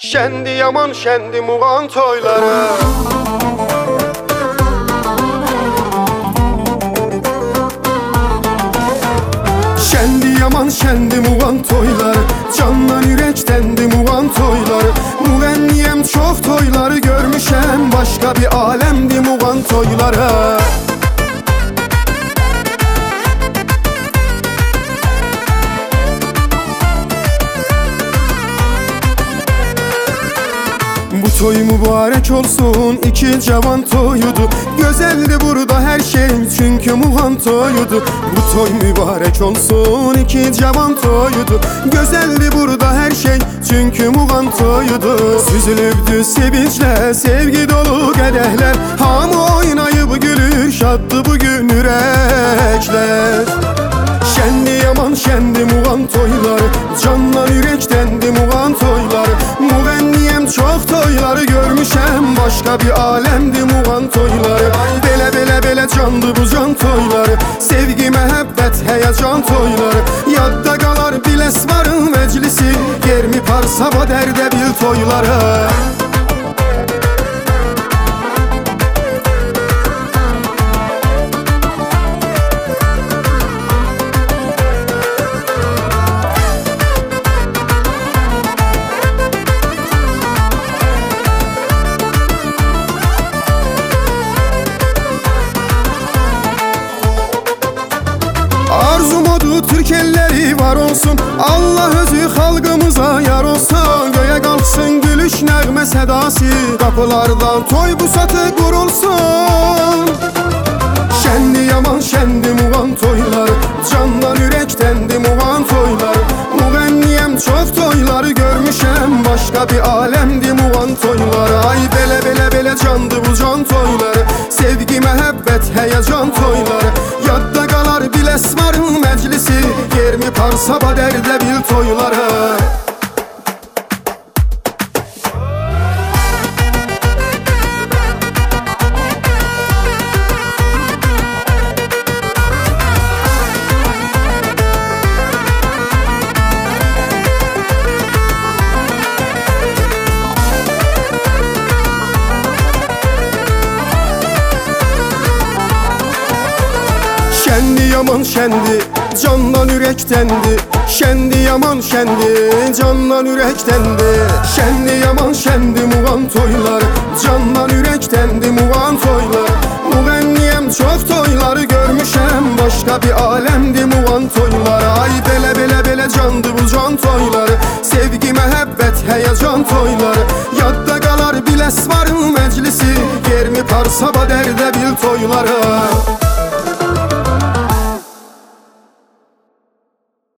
Şendi yaman şendi muğan toyları. Şendi yaman şendi muğan toyları. Candan yürektendi muğan toyları. Müğenniyem çok toyları görmüşem. Başka bir alemdi muğan toyları. Bu toy mübarek olsun, iki cavan toyudu. Güzeldi burada her şey çünkü muğan toyudu. Bu toy mübarek olsun, iki cavan toyudu. Güzeldi burada her şey çünkü muğan toyudu. Süzülübdü sevinçle sevgi dolu kadehler. Hamı oynayıp gülür, şaddı bugün yürekler. Şendi yaman şendi muğan toyları. Candan yürektendi muğan toyları. Müğenniyem çok toyları görmüşem. Başka bir alemdi muğan toyları. Bele candı bu can toyları. Sevgi, mehabbet, heyecan toyları. Yadda kalar bilesmarın meclisi. Germi parsava derde bil toyları. Arzum odur Türk elleri var olsun. Allah özü halkımıza yar olsun. Göğe kalksın gülüş nəğmə sedası. Kapılardan toy bu satı kurulsun. Şendi yaman şendi muğan toyları. Candan yürektendi muğan toyları. Müğenniyem çok toyları görmüşem. Başka bir alemdi muğan toyları. Ay bele candı bu can toyları. Sevgi, mehabbet, heyecan toyları. Yadda kalar bilesmarın meclisi. Germi parsava derde bil toyları. Şendi yaman şendi, candan yürektendi. Şendi yaman şendi, candan yürektendi. Şendi yaman şendi muğan toyları. Candan yürektendi muğan toyları. Müğenniyem çok toyları görmüşem. Başka bir alemdi muğan toyları. Ay bele candı bu can toyları. Sevgi, mehabbet, heyecan toyları. Yadda kalar bilesmarın meclisi. Germi parsava derde bil toyları.